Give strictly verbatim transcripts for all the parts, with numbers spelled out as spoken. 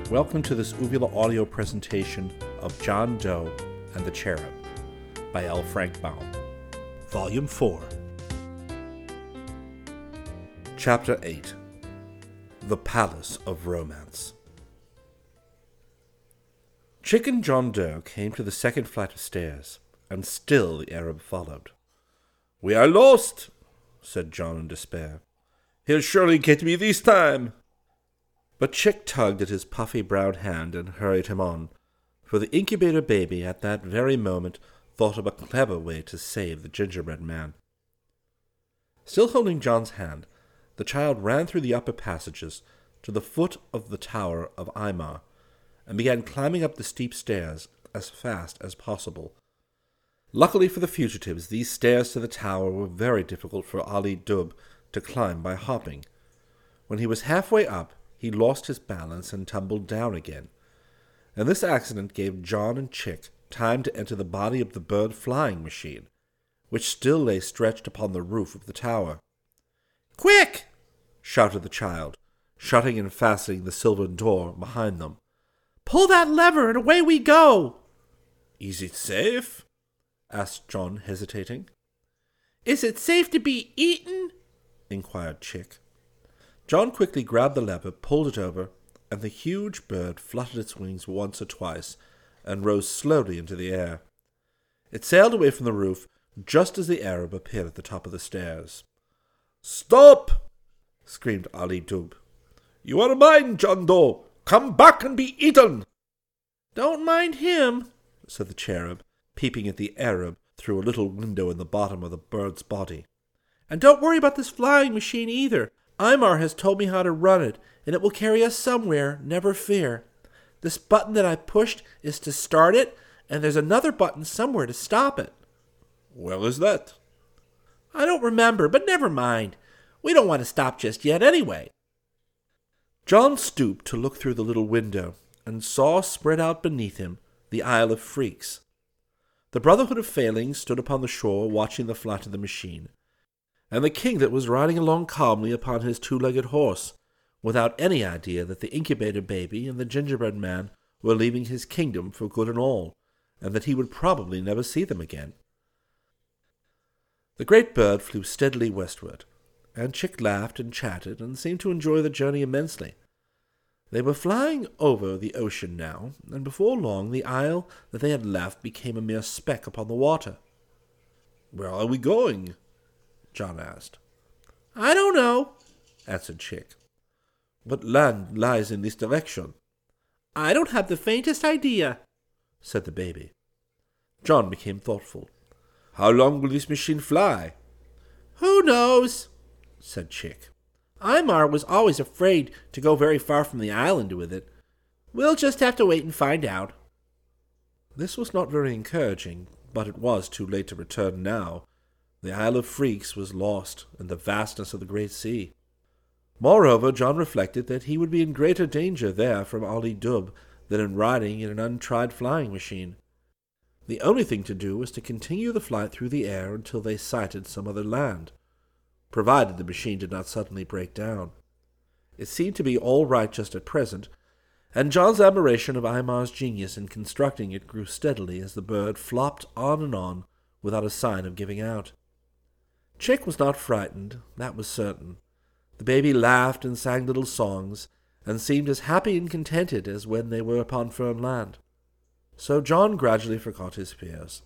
Welcome to this Uvula audio presentation of John Doe and the Cherub by L. Frank Baum, Volume four. Chapter eight. The Palace of Romance. Chick and John Doe came to the second flight of stairs, and still the Arab followed. "We are lost," said John in despair. "He'll surely get me this time." But Chick tugged at his puffy brown hand and hurried him on, for the incubator baby at that very moment thought of a clever way to save the gingerbread man. Still holding John's hand, the child ran through the upper passages to the foot of the Tower of Aymar, and began climbing up the steep stairs as fast as possible. Luckily for the fugitives, these stairs to the tower were very difficult for Ali Dubh to climb by hopping. When he was halfway up, he lost his balance and tumbled down again, and this accident gave John and Chick time to enter the body of the bird flying machine, which still lay stretched upon the roof of the tower. "Quick!" shouted the child, shutting and fastening the silver door behind them. "Pull that lever and away we go!" "Is it safe?" asked John, hesitating. "Is it safe to be eaten?" inquired Chick. John quickly grabbed the lever, pulled it over, and the huge bird fluttered its wings once or twice and rose slowly into the air. It sailed away from the roof just as the Arab appeared at the top of the stairs. "Stop!" screamed Ali Dubh. "You are mine, John Doe! Come back and be eaten!" "Don't mind him," said the cherub, peeping at the Arab through a little window in the bottom of the bird's body. "And don't worry about this flying machine either. Aymar has told me how to run it, and it will carry us somewhere, never fear. This button that I pushed is to start it, and there's another button somewhere to stop it." "Where is that?" "I don't remember, but never mind. We don't want to stop just yet anyway." John stooped to look through the little window, and saw spread out beneath him the Isle of Phreex. The Brotherhood of Failings stood upon the shore watching the flight of the machine, and the king that was riding along calmly upon his two-legged horse, without any idea that the incubator baby and the gingerbread man were leaving his kingdom for good and all, and that he would probably never see them again. The great bird flew steadily westward, and Chick laughed and chatted and seemed to enjoy the journey immensely. They were flying over the ocean now, and before long the isle that they had left became a mere speck upon the water. "Where are we going?" John asked. "I don't know," answered Chick. "But land lies in this direction." "I don't have the faintest idea," said the baby. John became thoughtful. "How long will this machine fly?" "Who knows?" said Chick. "Aymar was always afraid to go very far from the island with it. We'll just have to wait and find out." This was not very encouraging, but it was too late to return now. The Isle of Phreex was lost in the vastness of the great sea. Moreover, John reflected that he would be in greater danger there from Ali Dubh than in riding in an untried flying machine. The only thing to do was to continue the flight through the air until they sighted some other land, provided the machine did not suddenly break down. It seemed to be all right just at present, and John's admiration of Aymar's genius in constructing it grew steadily as the bird flopped on and on without a sign of giving out. Chick was not frightened, that was certain. The baby laughed and sang little songs, and seemed as happy and contented as when they were upon firm land. So John gradually forgot his fears.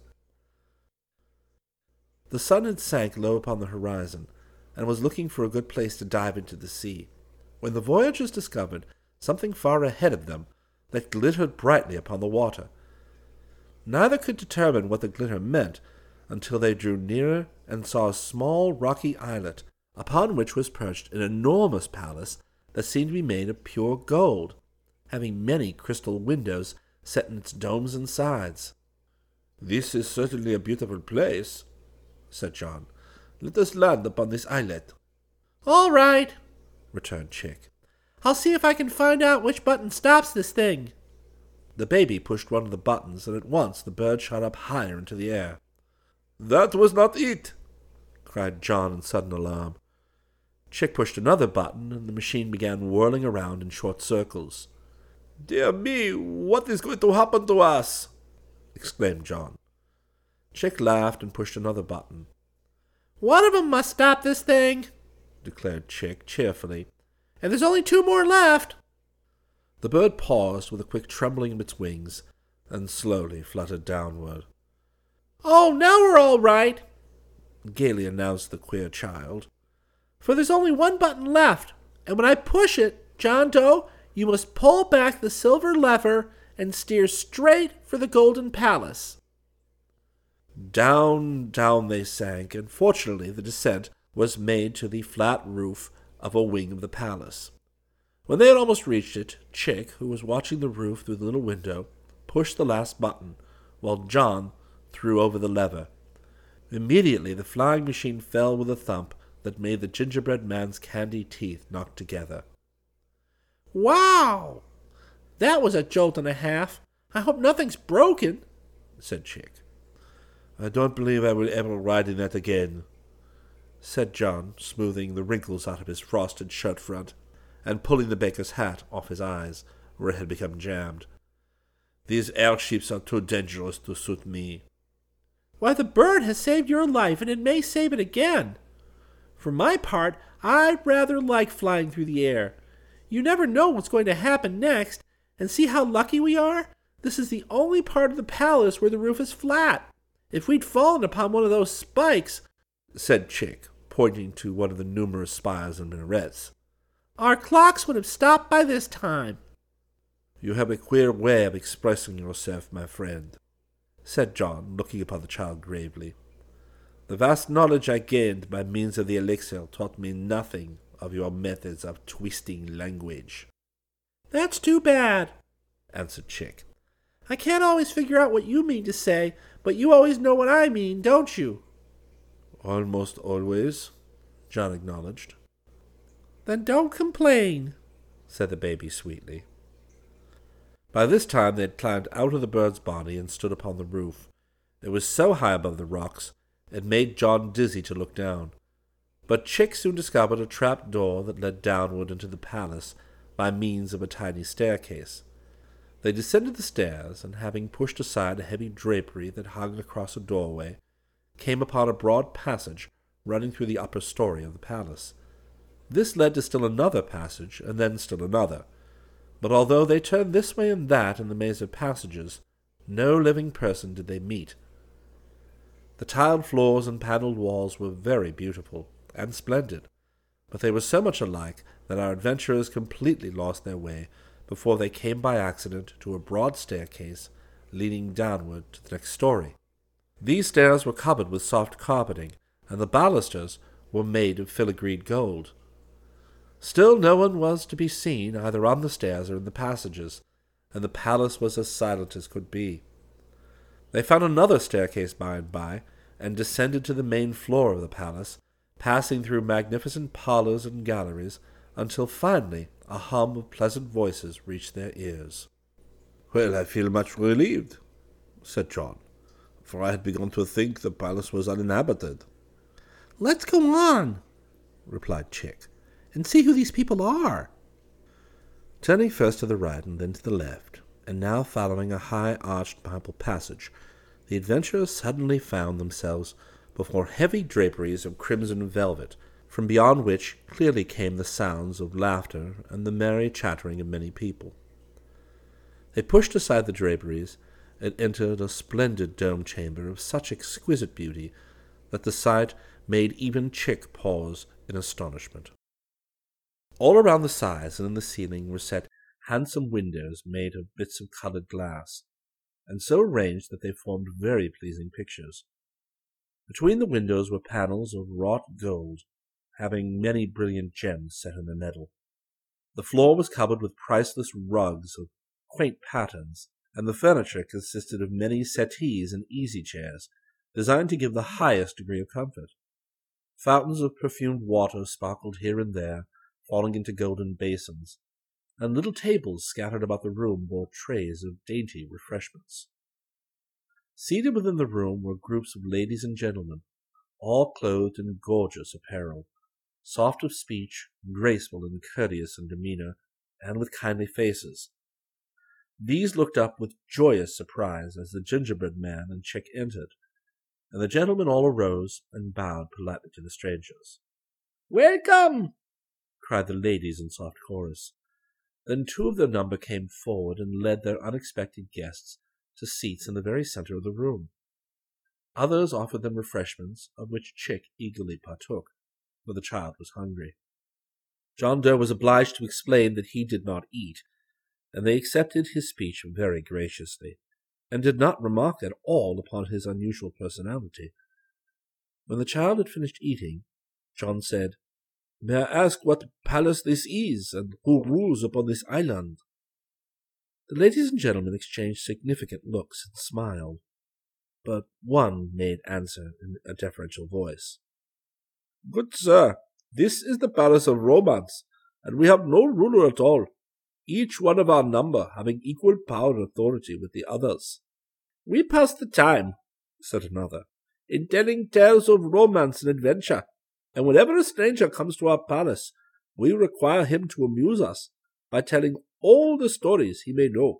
The sun had sank low upon the horizon, and was looking for a good place to dive into the sea, when the voyagers discovered something far ahead of them that glittered brightly upon the water. Neither could determine what the glitter meant until they drew nearer and saw a small rocky islet, upon which was perched an enormous palace that seemed to be made of pure gold, having many crystal windows set in its domes and sides. "This is certainly a beautiful place," said John. "Let us land upon this islet." "All right," returned Chick. "I'll see if I can find out which button stops this thing." The baby pushed one of the buttons, and at once the bird shot up higher into the air. "That was not it!" cried John in sudden alarm. Chick pushed another button, and the machine began whirling around in short circles. "Dear me, what is going to happen to us?" exclaimed John. Chick laughed and pushed another button. "One of 'em must stop this thing," declared Chick cheerfully. "And there's only two more left." The bird paused with a quick trembling of its wings, and slowly fluttered downward. "Oh, now we're all right," gaily announced the queer child. "For there's only one button left, and when I push it, John Doe, you must pull back the silver lever and steer straight for the Golden Palace." Down, down they sank, and fortunately the descent was made to the flat roof of a wing of the palace. When they had almost reached it, Chick, who was watching the roof through the little window, pushed the last button, while John threw over the lever. Immediately the flying machine fell with a thump that made the gingerbread man's candy teeth knock together. "Wow! That was a jolt and a half. I hope nothing's broken," said Chick. "I don't believe I will ever ride in that again," said John, smoothing the wrinkles out of his frosted shirt front, and pulling the baker's hat off his eyes, where it had become jammed. "These airships are too dangerous to suit me." "Why, the bird has saved your life, and it may save it again. For my part, I rather like flying through the air. You never know what's going to happen next, and see how lucky we are? This is the only part of the palace where the roof is flat. If we'd fallen upon one of those spikes," said Chick, pointing to one of the numerous spires and minarets, "our clocks would have stopped by this time." "You have a queer way of expressing yourself, my friend," said John, looking upon the child gravely. "The vast knowledge I gained by means of the elixir taught me nothing of your methods of twisting language." "That's too bad," answered Chick. "I can't always figure out what you mean to say, but you always know what I mean, don't you?" "Almost always," John acknowledged. "Then don't complain," said the baby sweetly. By this time they had climbed out of the bird's body and stood upon the roof. It was so high above the rocks, it made John dizzy to look down. But Chick soon discovered a trap door that led downward into the palace by means of a tiny staircase. They descended the stairs, and having pushed aside a heavy drapery that hung across a doorway, came upon a broad passage running through the upper story of the palace. This led to still another passage, and then still another. But although they turned this way and that in the maze of passages, no living person did they meet. The tiled floors and panelled walls were very beautiful and splendid, but they were so much alike that our adventurers completely lost their way before they came by accident to a broad staircase leading downward to the next story. These stairs were covered with soft carpeting, and the balusters were made of filigreed gold. Still no one was to be seen either on the stairs or in the passages, and the palace was as silent as could be. They found another staircase by and by, and descended to the main floor of the palace, passing through magnificent parlours and galleries, until finally a hum of pleasant voices reached their ears. "Well, I feel much relieved," said John, "for I had begun to think the palace was uninhabited." "Let's go on," replied Chick, "and see who these people are." Turning first to the right and then to the left, and now following a high arched marble passage, the adventurers suddenly found themselves before heavy draperies of crimson velvet, from beyond which clearly came the sounds of laughter and the merry chattering of many people. They pushed aside the draperies and entered a splendid dome chamber of such exquisite beauty that the sight made even Chick pause in astonishment. All around the sides and in the ceiling were set handsome windows made of bits of coloured glass, and so arranged that they formed very pleasing pictures. Between the windows were panels of wrought gold, having many brilliant gems set in the metal. The floor was covered with priceless rugs of quaint patterns, and the furniture consisted of many settees and easy-chairs, designed to give the highest degree of comfort. Fountains of perfumed water sparkled here and there, falling into golden basins, and little tables scattered about the room bore trays of dainty refreshments. Seated within the room were groups of ladies and gentlemen, all clothed in gorgeous apparel, soft of speech, graceful and courteous in demeanour, and with kindly faces. These looked up with joyous surprise as the gingerbread man and Chick entered, and the gentlemen all arose and bowed politely to the strangers. "Welcome!" cried the ladies in soft chorus. Then two of their number came forward and led their unexpected guests to seats in the very center of the room. Others offered them refreshments, of which Chick eagerly partook, for the child was hungry. John Doe was obliged to explain that he did not eat, and they accepted his speech very graciously, and did not remark at all upon his unusual personality. When the child had finished eating, John said, "May I ask what palace this is, and who rules upon this island?" The ladies and gentlemen exchanged significant looks and smiled, but one made answer in a deferential voice. "Good sir, this is the Palace of Romance, and we have no ruler at all, each one of our number having equal power and authority with the others." "We pass the time," said another, "in telling tales of romance and adventure, and whenever a stranger comes to our palace, we require him to amuse us by telling all the stories he may know."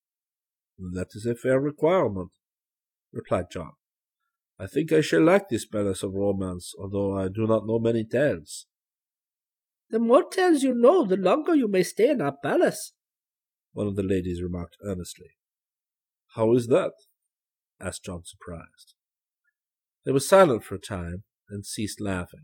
"That is a fair requirement," replied John. "I think I shall like this Palace of Romance, although I do not know many tales." "The more tales you know, the longer you may stay in our palace," one of the ladies remarked earnestly. "How is that?" asked John, surprised. They were silent for a time, and ceased laughing.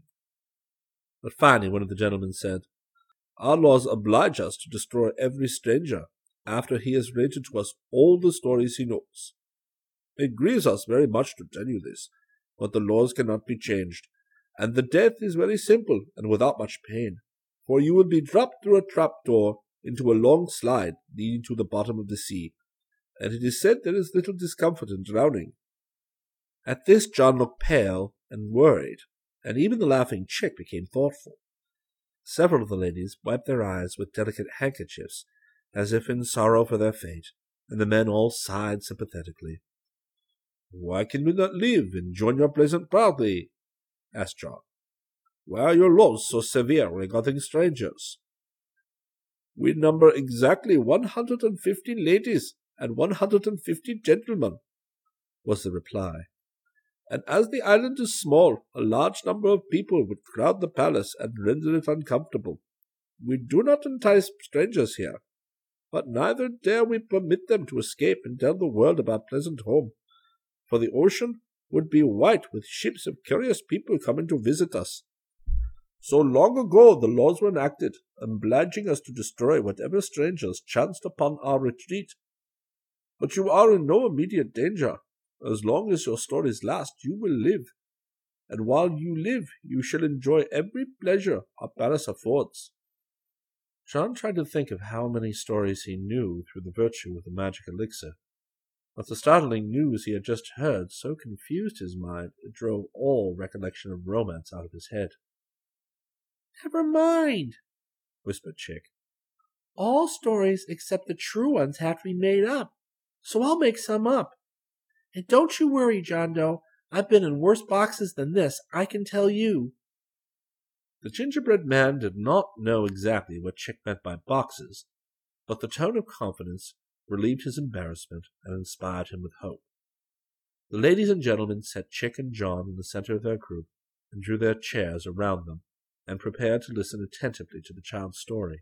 But finally one of the gentlemen said, "Our laws oblige us to destroy every stranger after he has related to us all the stories he knows. It grieves us very much to tell you this, but the laws cannot be changed, and the death is very simple and without much pain, for you will be dropped through a trap-door into a long slide leading to the bottom of the sea, and it is said there is little discomfort in drowning." At this John looked pale and worried, and even the laughing Chick became thoughtful. Several of the ladies wiped their eyes with delicate handkerchiefs, as if in sorrow for their fate, and the men all sighed sympathetically. "Why can we not live and join your pleasant party?" asked John. "Why are your laws so severe regarding strangers?" "We number exactly one hundred and fifty ladies and one hundred and fifty gentlemen," was the reply. "And as the island is small, a large number of people would crowd the palace and render it uncomfortable. We do not entice strangers here, but neither dare we permit them to escape and tell the world of our pleasant home, for the ocean would be white with ships of curious people coming to visit us. So long ago the laws were enacted, obliging us to destroy whatever strangers chanced upon our retreat. But you are in no immediate danger. As long as your stories last, you will live, and while you live, you shall enjoy every pleasure our palace affords." John tried to think of how many stories he knew through the virtue of the magic elixir, but the startling news he had just heard so confused his mind it drove all recollection of romance out of his head. "Never mind," whispered Chick. "All stories except the true ones have to be made up, so I'll make some up. And don't you worry, John Doe. I've been in worse boxes than this, I can tell you." The gingerbread man did not know exactly what Chick meant by boxes, but the tone of confidence relieved his embarrassment and inspired him with hope. The ladies and gentlemen set Chick and John in the center of their group and drew their chairs around them and prepared to listen attentively to the child's story.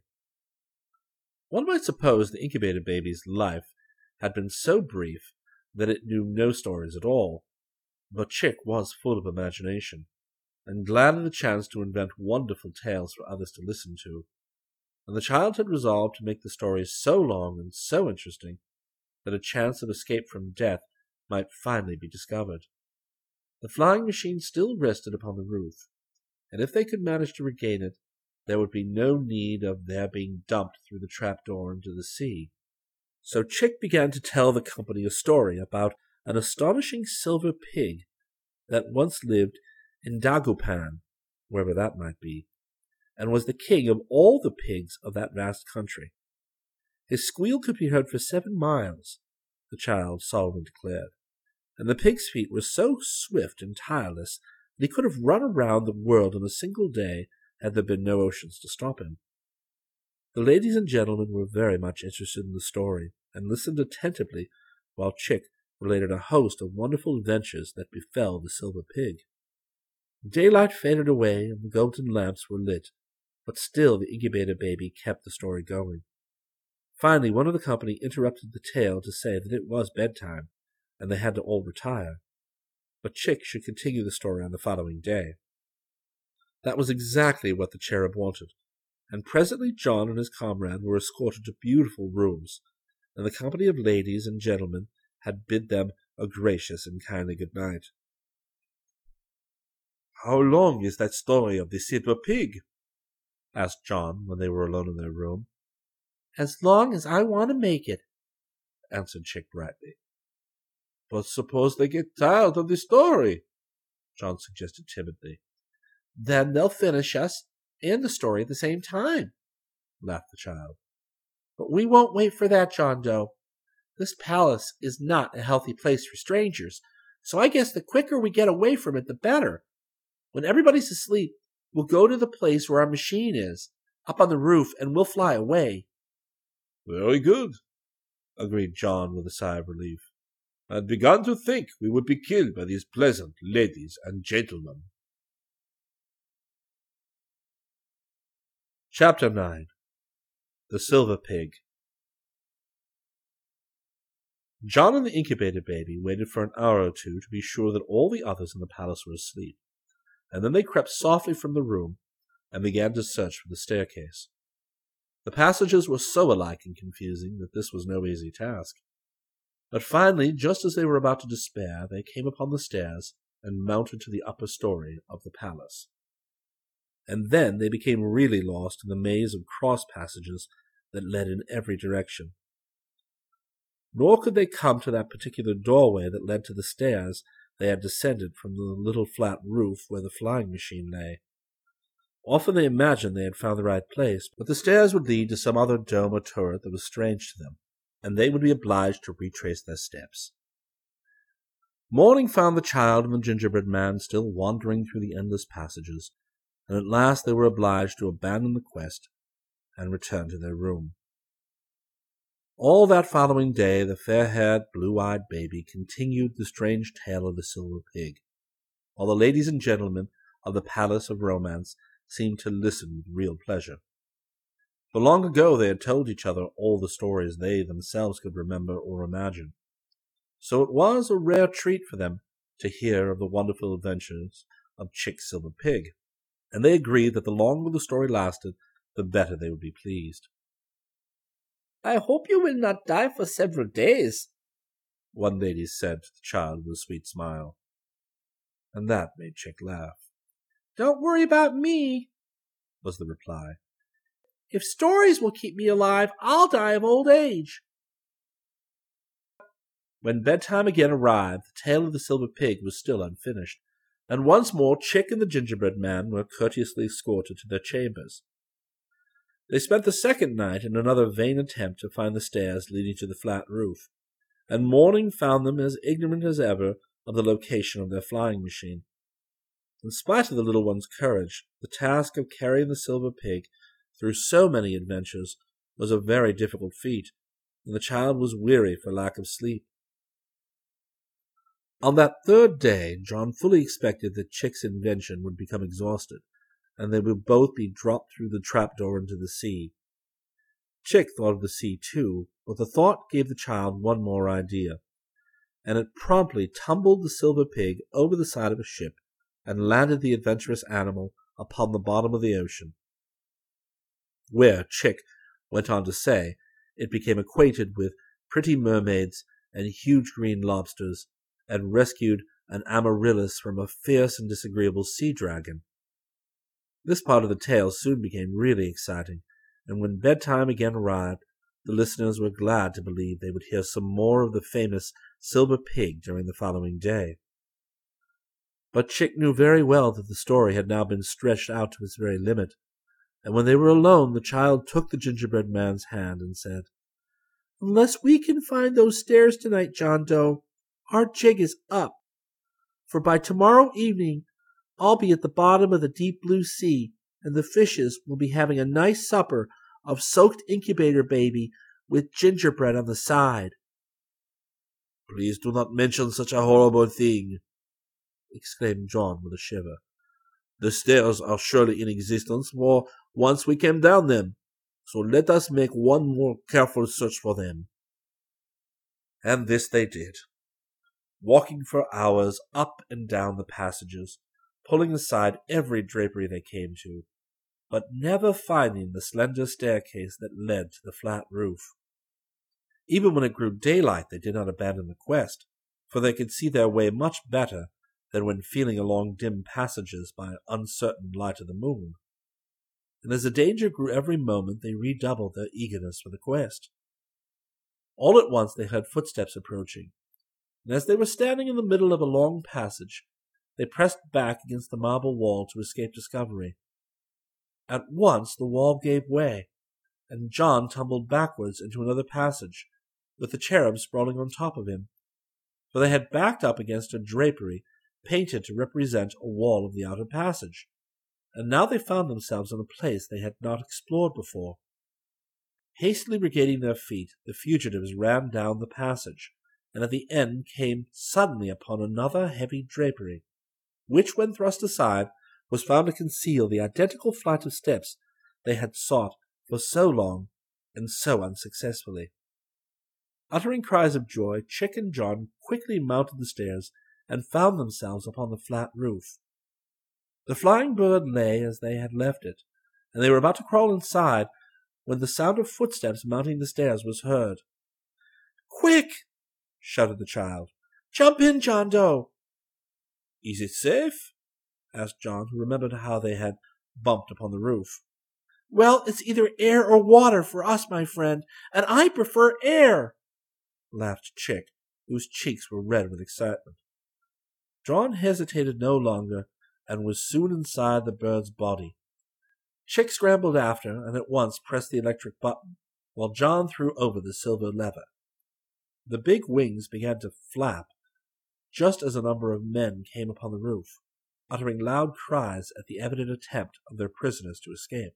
One might suppose the incubator baby's life had been so brief that it knew no stories at all, but Chick was full of imagination, and glad of the chance to invent wonderful tales for others to listen to, and the child had resolved to make the stories so long and so interesting that a chance of escape from death might finally be discovered. The flying machine still rested upon the roof, and if they could manage to regain it, there would be no need of their being dumped through the trapdoor into the sea. So Chick began to tell the company a story about an astonishing silver pig that once lived in Dagupan, wherever that might be, and was the king of all the pigs of that vast country. His squeal could be heard for seven miles, the child solemnly declared, and the pig's feet were so swift and tireless that he could have run around the world in a single day had there been no oceans to stop him. The ladies and gentlemen were very much interested in the story, and listened attentively while Chick related a host of wonderful adventures that befell the Silver Pig. Daylight faded away and the golden lamps were lit, but still the incubator baby kept the story going. Finally, one of the company interrupted the tale to say that it was bedtime, and they had to all retire. But Chick should continue the story on the following day. That was exactly what the cherub wanted, and presently John and his comrade were escorted to beautiful rooms, and the company of ladies and gentlemen had bid them a gracious and kindly good night. "How long is that story of the Silver Pig?" asked John when they were alone in their room. "As long as I want to make it," answered Chick brightly. "But suppose they get tired of the story?" John suggested timidly. "Then they'll finish us and the story at the same time," laughed the child. "But we won't wait for that, John Doe. This palace is not a healthy place for strangers, so I guess the quicker we get away from it, the better. When everybody's asleep, we'll go to the place where our machine is, up on the roof, and we'll fly away." "Very good," agreed John with a sigh of relief. "I had begun to think we would be killed by these pleasant ladies and gentlemen." Chapter nine. The Silver Pig. John and the incubator baby waited for an hour or two to be sure that all the others in the palace were asleep, and then they crept softly from the room and began to search for the staircase. The passages were so alike and confusing that this was no easy task. But finally, just as they were about to despair, they came upon the stairs and mounted to the upper story of the palace. And then they became really lost in the maze of cross passages that led in every direction. Nor could they come to that particular doorway that led to the stairs they had descended from the little flat roof where the flying machine lay. Often they imagined they had found the right place, but the stairs would lead to some other dome or turret that was strange to them, and they would be obliged to retrace their steps. Morning found the child and the gingerbread man still wandering through the endless passages, and at last they were obliged to abandon the quest and return to their room. All that following day the fair-haired, blue-eyed baby continued the strange tale of the Silver Pig, while the ladies and gentlemen of the Palace of Romance seemed to listen with real pleasure. For long ago they had told each other all the stories they themselves could remember or imagine, so it was a rare treat for them to hear of the wonderful adventures of Chick Silver Pig, and they agreed that the longer the story lasted, the better they would be pleased. "I hope you will not die for several days," one lady said to the child with a sweet smile, and that made Chick laugh. "Don't worry about me," was the reply. "If stories will keep me alive, I'll die of old age." When bedtime again arrived, the tale of the Silver Pig was still unfinished, and once more Chick and the gingerbread man were courteously escorted to their chambers. They spent the second night in another vain attempt to find the stairs leading to the flat roof, and morning found them as ignorant as ever of the location of their flying machine. In spite of the little one's courage, the task of carrying the Silver Pig through so many adventures was a very difficult feat, and the child was weary for lack of sleep. On that third day, John fully expected that Chick's invention would become exhausted, and they would both be dropped through the trapdoor into the sea. Chick thought of the sea too, but the thought gave the child one more idea, and it promptly tumbled the Silver Pig over the side of a ship and landed the adventurous animal upon the bottom of the ocean, where, Chick went on to say, it became acquainted with pretty mermaids and huge green lobsters, and rescued an amaryllis from a fierce and disagreeable sea dragon. This part of the tale soon became really exciting, and when bedtime again arrived, the listeners were glad to believe they would hear some more of the famous Silver Pig during the following day. But Chick knew very well that the story had now been stretched out to its very limit, and when they were alone, the child took the gingerbread man's hand and said, "Unless we can find those stairs tonight, John Doe, our jig is up, for by tomorrow evening I'll be at the bottom of the deep blue sea, and the fishes will be having a nice supper of soaked incubator baby with gingerbread on the side." "Please do not mention such a horrible thing," exclaimed John with a shiver. "The stairs are surely in existence, for once we came down them, so let us make one more careful search for them." And this they did, walking for hours up and down the passages, pulling aside every drapery they came to, but never finding the slender staircase that led to the flat roof. Even when it grew daylight, they did not abandon the quest, for they could see their way much better than when feeling along dim passages by uncertain light of the moon. And as the danger grew every moment, they redoubled their eagerness for the quest. All at once they heard footsteps approaching, and as they were standing in the middle of a long passage, they pressed back against the marble wall to escape discovery. At once the wall gave way, and John tumbled backwards into another passage, with the cherub sprawling on top of him, for they had backed up against a drapery painted to represent a wall of the outer passage, and now they found themselves in a place they had not explored before. Hastily regaining their feet, the fugitives ran down the passage, and at the end came suddenly upon another heavy drapery, which, when thrust aside, was found to conceal the identical flight of steps they had sought for so long and so unsuccessfully. Uttering cries of joy, Chick and John quickly mounted the stairs and found themselves upon the flat roof. The flying bird lay as they had left it, and they were about to crawl inside when the sound of footsteps mounting the stairs was heard. "Quick!" shouted the child. "Jump in, John Doe!" "Is it safe?" asked John, who remembered how they had bumped upon the roof. "Well, it's either air or water for us, my friend, and I prefer air," laughed Chick, whose cheeks were red with excitement. John hesitated no longer and was soon inside the bird's body. Chick scrambled after and at once pressed the electric button, while John threw over the silver lever. The big wings began to flap just as a number of men came upon the roof, uttering loud cries at the evident attempt of their prisoners to escape.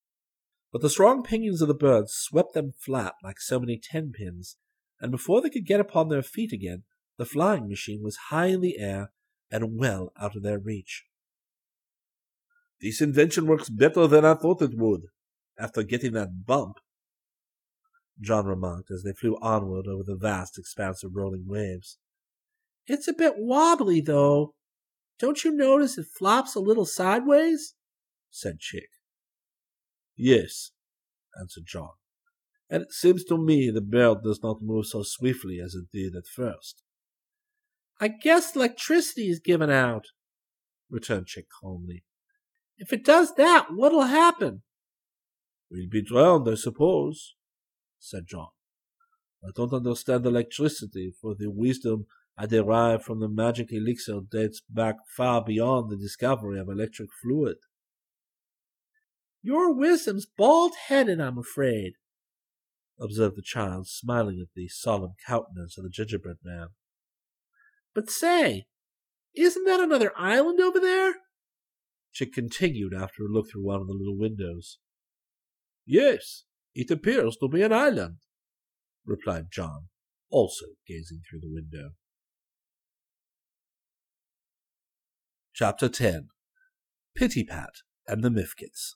But the strong pinions of the bird swept them flat like so many tenpins, and before they could get upon their feet again, the flying machine was high in the air and well out of their reach. "This invention works better than I thought it would, after getting that bump," John remarked as they flew onward over the vast expanse of rolling waves. "It's a bit wobbly, though. Don't you notice it flops a little sideways?" said Chick. "Yes," answered John, "and it seems to me the bird does not move so swiftly as it did at first." "I guess electricity is given out," returned Chick calmly. "If it does that, what'll happen?" "We'll be drowned, I suppose," said John. "I don't understand electricity, for the wisdom I derive from the magic elixir dates back far beyond the discovery of electric fluid." "Your wisdom's bald-headed, I'm afraid," observed the child, smiling at the solemn countenance of the gingerbread man. "But say, isn't that another island over there?" Chick continued after a look through one of the little windows. "Yes, it appears to be an island," replied John, also gazing through the window. Chapter ten. Pitty-Pat and the Mifkets.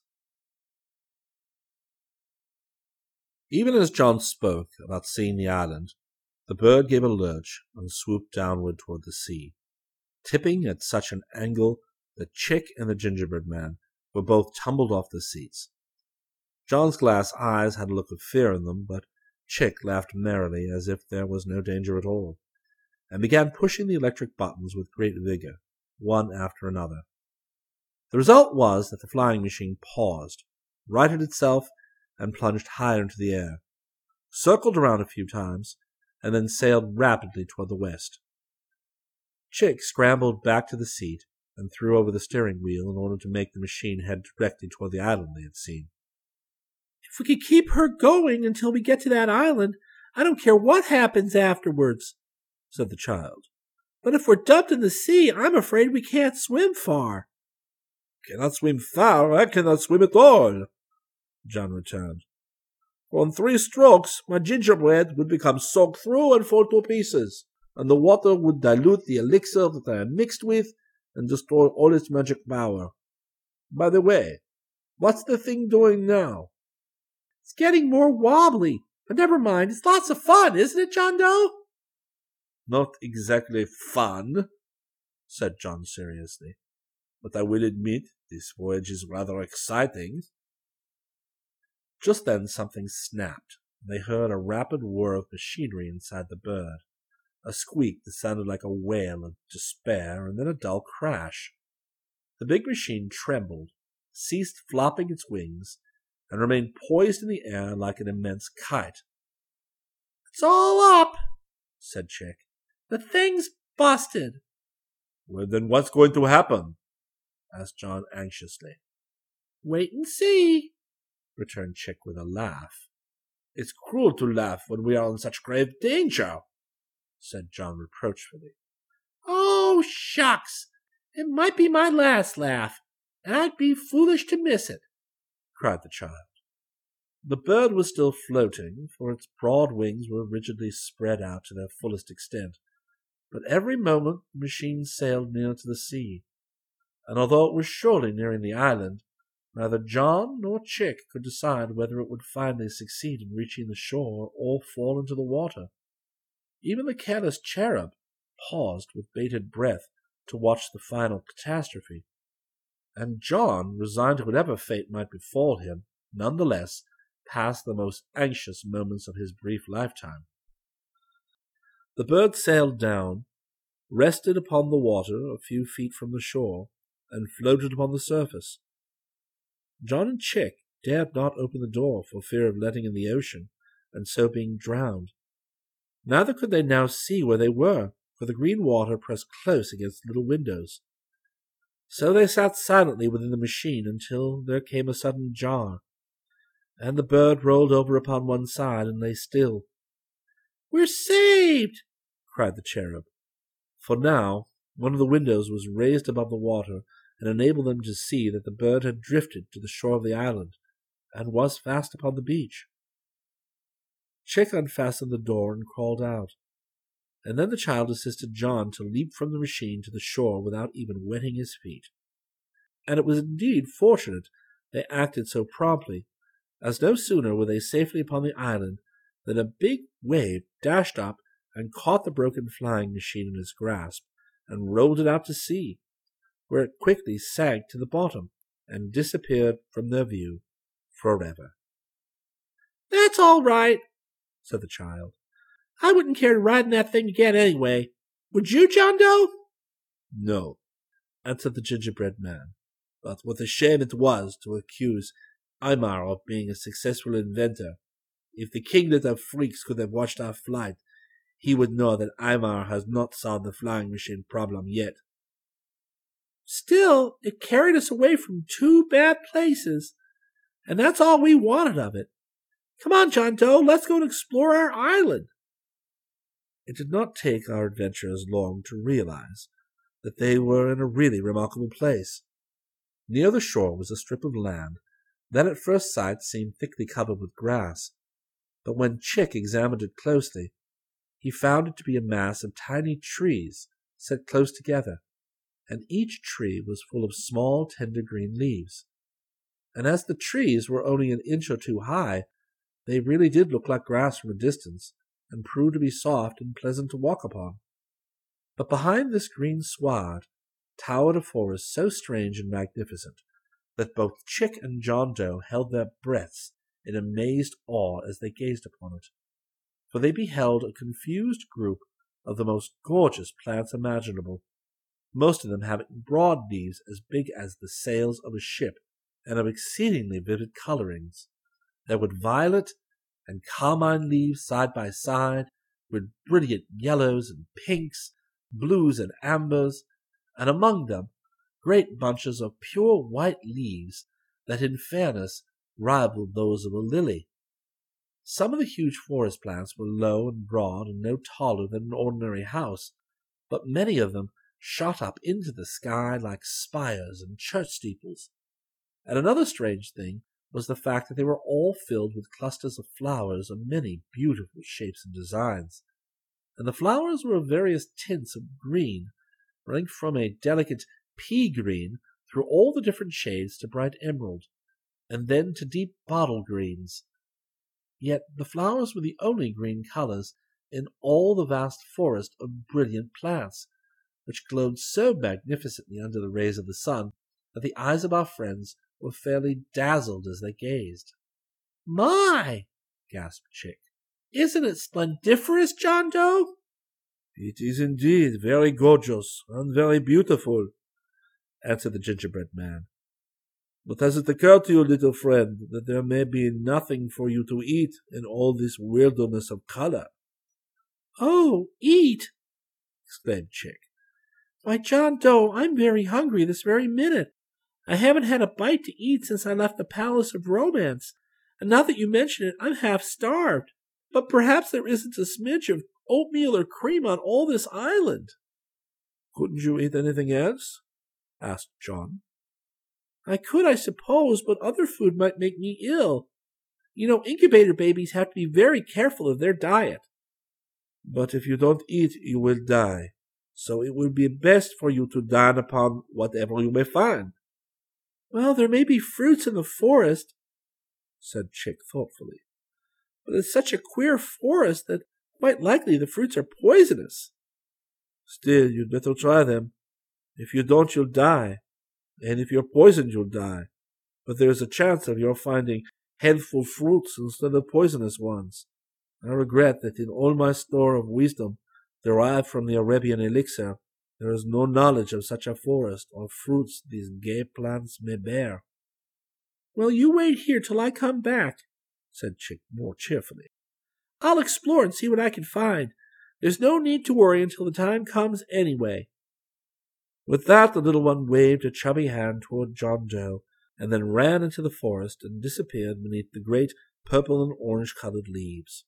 Even as John spoke about seeing the island, the bird gave a lurch and swooped downward toward the sea, tipping at such an angle that Chick and the gingerbread man were both tumbled off the seats. John's glass eyes had a look of fear in them, but Chick laughed merrily as if there was no danger at all, and began pushing the electric buttons with great vigor, one after another. The result was that the flying machine paused, righted itself, and plunged higher into the air, circled around a few times, and then sailed rapidly toward the west. Chick scrambled back to the seat and threw over the steering wheel in order to make the machine head directly toward the island they had seen. "If we could keep her going until we get to that island, I don't care what happens afterwards," said the child. "But if we're dumped in the sea, I'm afraid we can't swim far." "Cannot swim far? I cannot swim at all," John returned. For in three strokes my gingerbread would become soaked through and fall to pieces, and the water would dilute the elixir that I am mixed with and destroy all its magic power. By the way, what's the thing doing now? It's getting more wobbly, but never mind. It's lots of fun, isn't it, John Doe? Not exactly fun, said John seriously, but I will admit this voyage is rather exciting. Just then something snapped, and they heard a rapid whir of machinery inside the bird, a squeak that sounded like a wail of despair, and then a dull crash. The big machine trembled, ceased flopping its wings, and remained poised in the air like an immense kite. It's all up, said Chick. The thing's busted. Well, then what's going to happen? Asked John anxiously. Wait and see, returned Chick with a laugh. It's cruel to laugh when we are in such grave danger, said John reproachfully. Oh, shucks! It might be my last laugh, and I'd be foolish to miss it, cried the child. The bird was still floating, for its broad wings were rigidly spread out to their fullest extent, but every moment the machine sailed nearer to the sea, and although it was surely nearing the island, neither John nor Chick could decide whether it would finally succeed in reaching the shore or fall into the water. Even the careless cherub paused with bated breath to watch the final catastrophe, and John, resigned to whatever fate might befall him, none the less passed the most anxious moments of his brief lifetime. The bird sailed down, rested upon the water a few feet from the shore, and floated upon the surface. John and Chick dared not open the door for fear of letting in the ocean, and so being drowned. Neither could they now see where they were, for the green water pressed close against the little windows. So they sat silently within the machine until there came a sudden jar, and the bird rolled over upon one side and lay still. "We're saved!" cried the cherub, for now one of the windows was raised above the water and enabled them to see that the bird had drifted to the shore of the island and was fast upon the beach. Chick unfastened the door and crawled out, and then the child assisted John to leap from the machine to the shore without even wetting his feet. And it was indeed fortunate they acted so promptly, as no sooner were they safely upon the island than a big wave dashed up and caught the broken flying machine in its grasp and rolled it out to sea, where it quickly sank to the bottom and disappeared from their view forever. "That's all right," said the child. "I wouldn't care to ride in that thing again anyway. Would you, John Doe?" "No," answered the gingerbread man. "But what a shame it was to accuse Aymar of being a successful inventor. If the kinglet of freaks could have watched our flight, he would know that Aymar has not solved the flying machine problem yet." "Still, it carried us away from two bad places, and that's all we wanted of it. Come on, John Doe, let's go and explore our island." It did not take our adventurers long to realize that they were in a really remarkable place. Near the shore was a strip of land that at first sight seemed thickly covered with grass, but when Chick examined it closely, he found it to be a mass of tiny trees set close together, and each tree was full of small, tender green leaves. And as the trees were only an inch or two high, they really did look like grass from a distance, and proved to be soft and pleasant to walk upon. But behind this green sward towered a forest so strange and magnificent that both Chick and John Doe held their breaths in amazed awe as they gazed upon it, for they beheld a confused group of the most gorgeous plants imaginable, most of them having broad leaves as big as the sails of a ship, and of exceedingly vivid colorings. There were violet and carmine leaves side by side, with brilliant yellows and pinks, blues and ambers, and among them great bunches of pure white leaves that in fairness rivaled those of a lily. Some of the huge forest plants were low and broad and no taller than an ordinary house, but many of them shot up into the sky like spires and church steeples. And another strange thing was the fact that they were all filled with clusters of flowers of many beautiful shapes and designs, and the flowers were of various tints of green, running from a delicate pea-green through all the different shades to bright emerald, and then to deep bottle greens. Yet the flowers were the only green colors in all the vast forest of brilliant plants, which glowed so magnificently under the rays of the sun that the eyes of our friends were fairly dazzled as they gazed. "My!" gasped Chick. "Isn't it splendiferous, John Doe?" "It is indeed very gorgeous and very beautiful," answered the gingerbread man. "But has it occurred to you, little friend, that there may be nothing for you to eat in all this wilderness of color?" "Oh, eat!" exclaimed Chick. "Why, John Doe, I'm very hungry this very minute. I haven't had a bite to eat since I left the Palace of Romance, and now that you mention it, I'm half starved. But perhaps there isn't a smidge of oatmeal or cream on all this island." "Couldn't you eat anything else?" asked John. "I could, I suppose, but other food might make me ill. You know, incubator babies have to be very careful of their diet." "But if you don't eat, you will die. So it will be best for you to dine upon whatever you may find." "Well, there may be fruits in the forest," said Chick thoughtfully. "But it's such a queer forest that quite likely the fruits are poisonous." "Still, you'd better try them. If you don't, you'll die. And if you're poisoned, you'll die. But there's a chance of your finding healthful fruits instead of poisonous ones. I regret that in all my store of wisdom derived from the Arabian elixir, there is no knowledge of such a forest or fruits these gay plants may bear." "Well, you wait here till I come back," said Chick more cheerfully. "I'll explore and see what I can find. There's no need to worry until the time comes anyway." With that, the little one waved a chubby hand toward John Doe, and then ran into the forest and disappeared beneath the great purple and orange-colored leaves.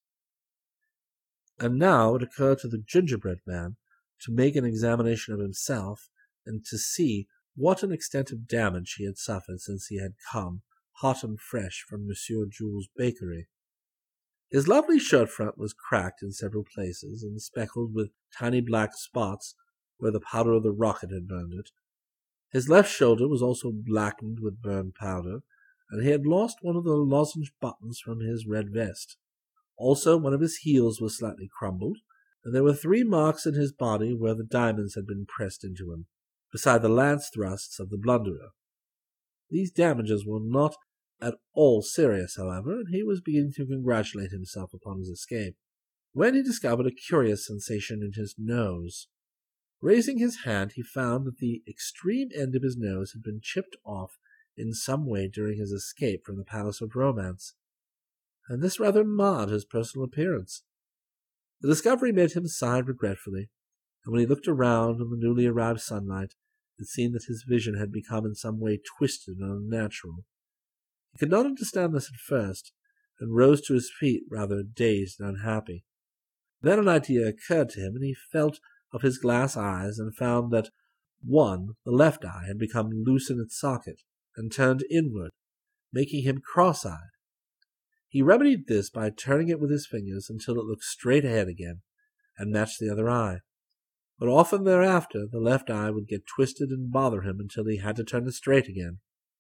And now it occurred to the gingerbread man to make an examination of himself, and to see what an extent of damage he had suffered since he had come, hot and fresh, from Monsieur Jules' bakery. His lovely shirt-front was cracked in several places, and speckled with tiny black spots where the powder of the rocket had burned it. His left shoulder was also blackened with burned powder, and he had lost one of the lozenge buttons from his red vest. Also, one of his heels was slightly crumbled, and there were three marks in his body where the diamonds had been pressed into him, beside the lance thrusts of the blunderer. These damages were not at all serious, however, and he was beginning to congratulate himself upon his escape, when he discovered a curious sensation in his nose. Raising his hand, he found that the extreme end of his nose had been chipped off in some way during his escape from the Palace of Romance, and this rather marred his personal appearance. The discovery made him sigh regretfully, and when he looked around in the newly arrived sunlight, it seemed that his vision had become in some way twisted and unnatural. He could not understand this at first, and rose to his feet rather dazed and unhappy. Then an idea occurred to him, and he felt of his glass eyes and found that one, the left eye, had become loose in its socket and turned inward, making him cross-eyed. He remedied this by turning it with his fingers until it looked straight ahead again and matched the other eye. But often thereafter the left eye would get twisted and bother him until he had to turn it straight again.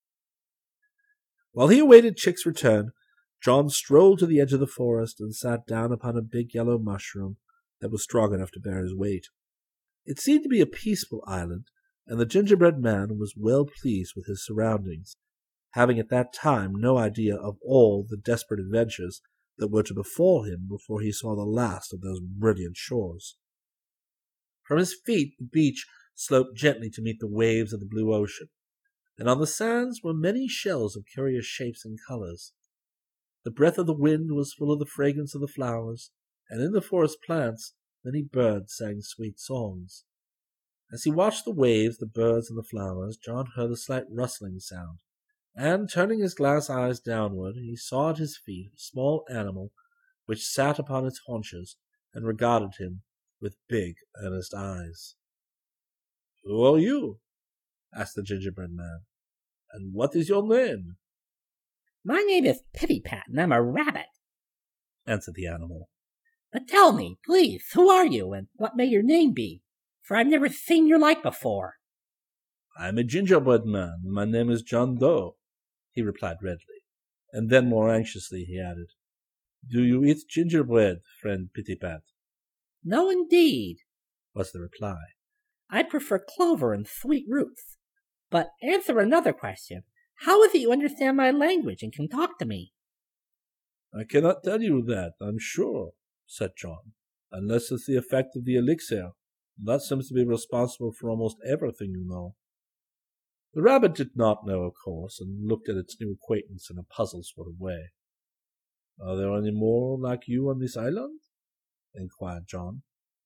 While he awaited Chick's return, John strolled to the edge of the forest and sat down upon a big yellow mushroom that was strong enough to bear his weight. It seemed to be a peaceful island, and the gingerbread man was well pleased with his surroundings, having at that time no idea of all the desperate adventures that were to befall him before he saw the last of those brilliant shores. From his feet the beach sloped gently to meet the waves of the blue ocean, and on the sands were many shells of curious shapes and colors. The breath of the wind was full of the fragrance of the flowers, and in the forest plants many birds sang sweet songs. As he watched the waves, the birds, and the flowers, John heard a slight rustling sound, and, turning his glass eyes downward, he saw at his feet a small animal which sat upon its haunches and regarded him with big, earnest eyes. "Who are you?" asked the gingerbread man, "and what is your name?" My name is Pitty-Pat, and I'm a rabbit, answered the animal. But tell me, please, who are you, and what may your name be? For I've never seen your like before. I am a gingerbread man, and my name is John Doe, he replied readily, and then more anxiously he added, Do you eat gingerbread, friend Pitty-Pat? No, indeed, was the reply. I prefer clover and sweet roots. But answer another question. How is it you understand my language and can talk to me? I cannot tell you that, I'm sure, said John, unless it's the effect of the elixir. That seems to be responsible for almost everything you know. The rabbit did not know, of course, and looked at its new acquaintance in a puzzled sort of way. Are there any more like you on this island? Inquired John.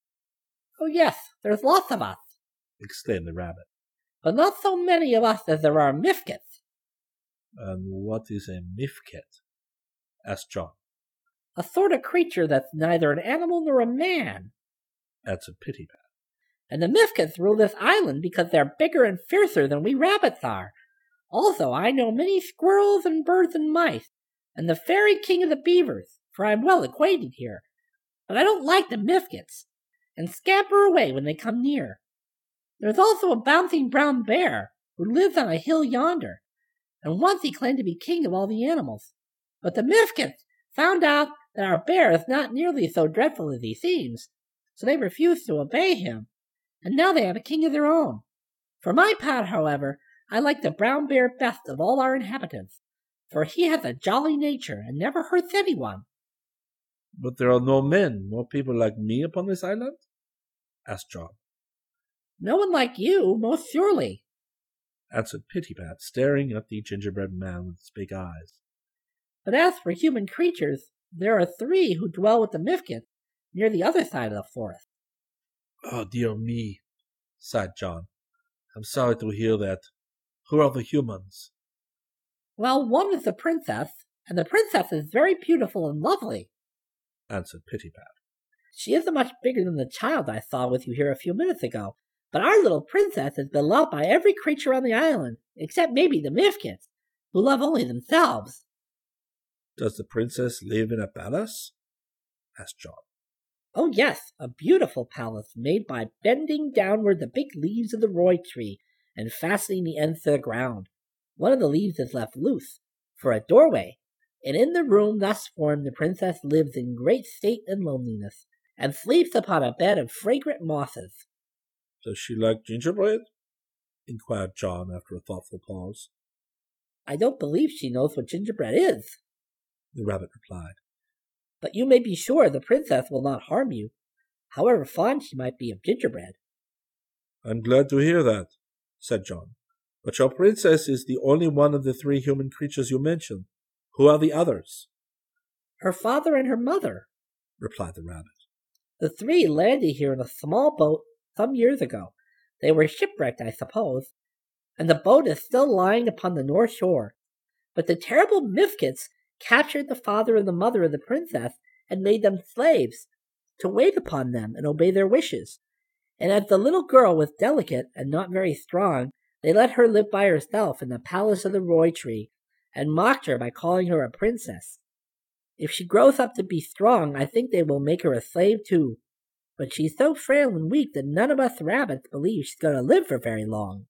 Oh, yes, there's lots of us, exclaimed the rabbit. But not so many of us as there are Mifkets. And what is a Mifket? Asked John. A sort of creature that's neither an animal nor a man, answered Pitty-Pat. And the Mifkets rule this island because they're bigger and fiercer than we rabbits are. Also, I know many squirrels and birds and mice, and the fairy king of the beavers, for I am well acquainted here. But I don't like the Mifkets, and scamper away when they come near. There's also a bouncing brown bear, who lives on a hill yonder, and once he claimed to be king of all the animals. But the Mifkets found out that our bear is not nearly so dreadful as he seems, so they refused to obey him, and now they have a king of their own. For my part, however, I like the brown bear best of all our inhabitants, for he has a jolly nature and never hurts anyone. But there are no men, no people like me upon this island? Asked John. No one like you, most surely, answered Pitty-Pat, staring at the gingerbread man with his big eyes. But as for human creatures, there are three who dwell with the Mifkets near the other side of the forest. Oh, dear me, sighed John. I'm sorry to hear that. Who are the humans? Well, one is the princess, and the princess is very beautiful and lovely, answered Pitty-Pat. She isn't much bigger than the child I saw with you here a few minutes ago, but our little princess is beloved by every creature on the island, except maybe the Mifkets, who love only themselves. Does the princess live in a palace? Asked John. Oh, yes, a beautiful palace made by bending downward the big leaves of the roy tree and fastening the ends to the ground. One of the leaves is left loose for a doorway, and in the room thus formed the princess lives in great state and loneliness, and sleeps upon a bed of fragrant mosses. Does she like gingerbread? Inquired John after a thoughtful pause. I don't believe she knows what gingerbread is, the rabbit replied. But you may be sure the princess will not harm you, however fond she might be of gingerbread. I'm glad to hear that, said John. But your princess is the only one of the three human creatures you mentioned. Who are the others? Her father and her mother, replied the rabbit. The three landed here in a small boat some years ago. They were shipwrecked, I suppose, and the boat is still lying upon the north shore. But the terrible Mifkets captured the father and the mother of the princess and made them slaves, to wait upon them and obey their wishes. And as the little girl was delicate and not very strong, they let her live by herself in the palace of the roy tree, and mocked her by calling her a princess. If she grows up to be strong, I think they will make her a slave too. But she's so frail and weak that none of us rabbits believe she's going to live for very long.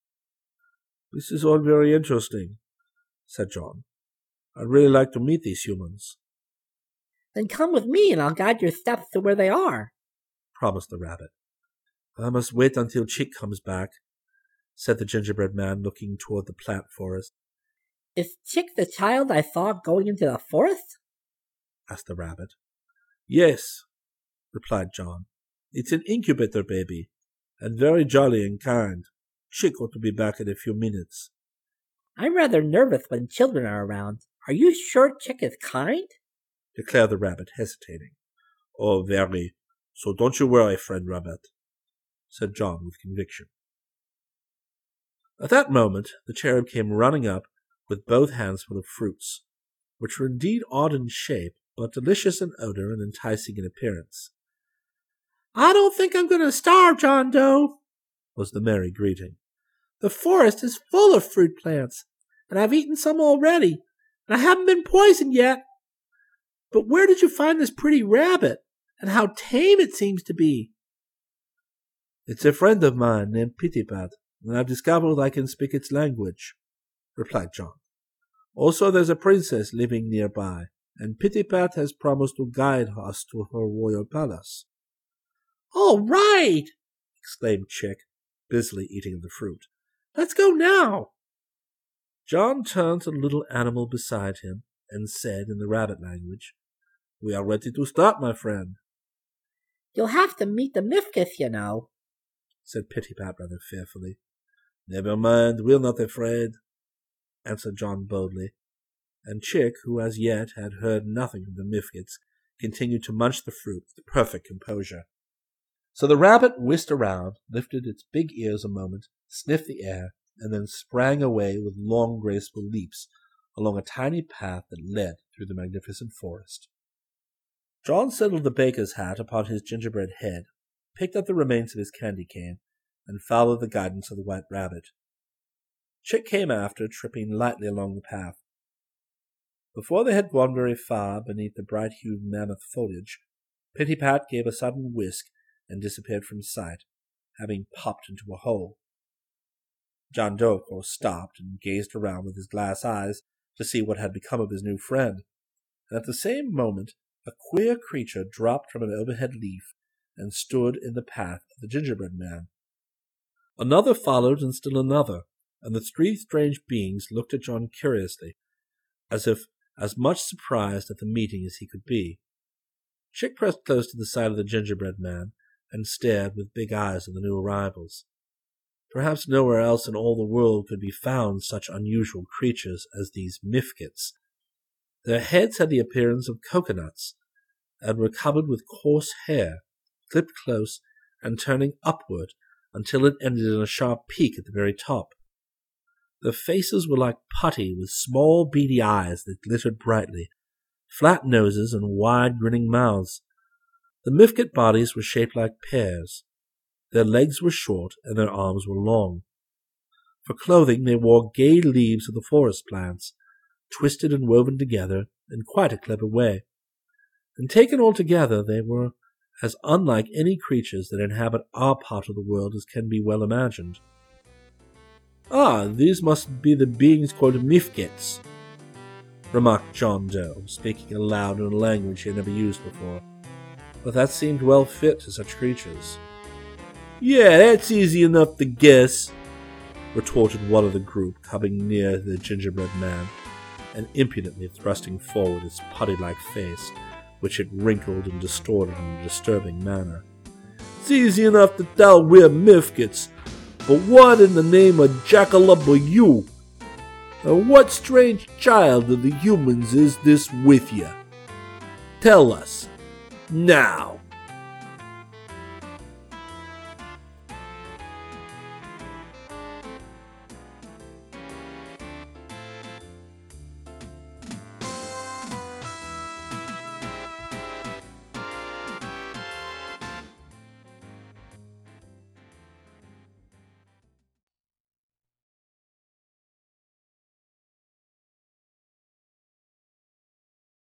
This is all very interesting, said John. I'd really like to meet these humans. Then come with me and I'll guide your steps to where they are, promised the rabbit. I must wait until Chick comes back, said the gingerbread man, looking toward the plant forest. Is Chick the child I saw going into the forest? asked the rabbit. Yes, replied John. It's an incubator baby, and very jolly and kind. Chick ought to be back in a few minutes. I'm rather nervous when children are around. Are you sure Chick is kind? declared the rabbit, hesitating. Oh, very. So don't you worry, friend rabbit, said John with conviction. At that moment the cherub came running up with both hands full of fruits, which were indeed odd in shape, but delicious in odor and enticing in appearance. I don't think I'm going to starve, John Doe, was the merry greeting. The forest is full of fruit plants, and I've eaten some already, and I haven't been poisoned yet. But where did you find this pretty rabbit, and how tame it seems to be?" "It's a friend of mine named Pittypat, and I've discovered I can speak its language," replied John. "Also, there's a princess living nearby, and Pittypat has promised to guide us to her royal palace." "All right!" exclaimed Chick, busily eating the fruit. "Let's go now." John turned to the little animal beside him and said in the rabbit language, "We are ready to start, my friend." "You'll have to meet the Mifkets, you know," said Pittypat rather fearfully. "Never mind, we're not afraid," answered John boldly, and Chick, who as yet had heard nothing of the Mifkets, continued to munch the fruit with perfect composure. So the rabbit whisked around, lifted its big ears a moment, sniffed the air, and then sprang away with long, graceful leaps along a tiny path that led through the magnificent forest. John settled the baker's hat upon his gingerbread head, picked up the remains of his candy cane, and followed the guidance of the white rabbit. Chick came after, tripping lightly along the path. Before they had gone very far beneath the bright-hued mammoth foliage, Pittypat gave a sudden whisk and disappeared from sight, having popped into a hole. John Doe, of course, stopped and gazed around with his glass eyes to see what had become of his new friend, and at the same moment a queer creature dropped from an overhead leaf and stood in the path of the gingerbread man. Another followed, and still another, and the three strange beings looked at John curiously, as if as much surprised at the meeting as he could be. Chick pressed close to the side of the gingerbread man and stared with big eyes at the new arrivals. Perhaps nowhere else in all the world could be found such unusual creatures as these Mifkets. Their heads had the appearance of coconuts, and were covered with coarse hair, clipped close and turning upward until it ended in a sharp peak at the very top. Their faces were like putty, with small beady eyes that glittered brightly, flat noses and wide grinning mouths. The Mifket bodies were shaped like pears. Their legs were short and their arms were long. For clothing they wore gay leaves of the forest plants, twisted and woven together in quite a clever way. And taken all together they were as unlike any creatures that inhabit our part of the world as can be well imagined. "Ah, these must be the beings called Mifkets," remarked John Doe, speaking aloud in a language he had never used before. But that seemed well fit to such creatures. "Yeah, that's easy enough to guess," retorted one of the group, coming near the gingerbread man, and impudently thrusting forward its putty-like face, which it wrinkled and distorted in a disturbing manner. "It's easy enough to tell we're Mifkets, but what in the name of Jackalope are you? And what strange child of the humans is this with you? Tell us, now."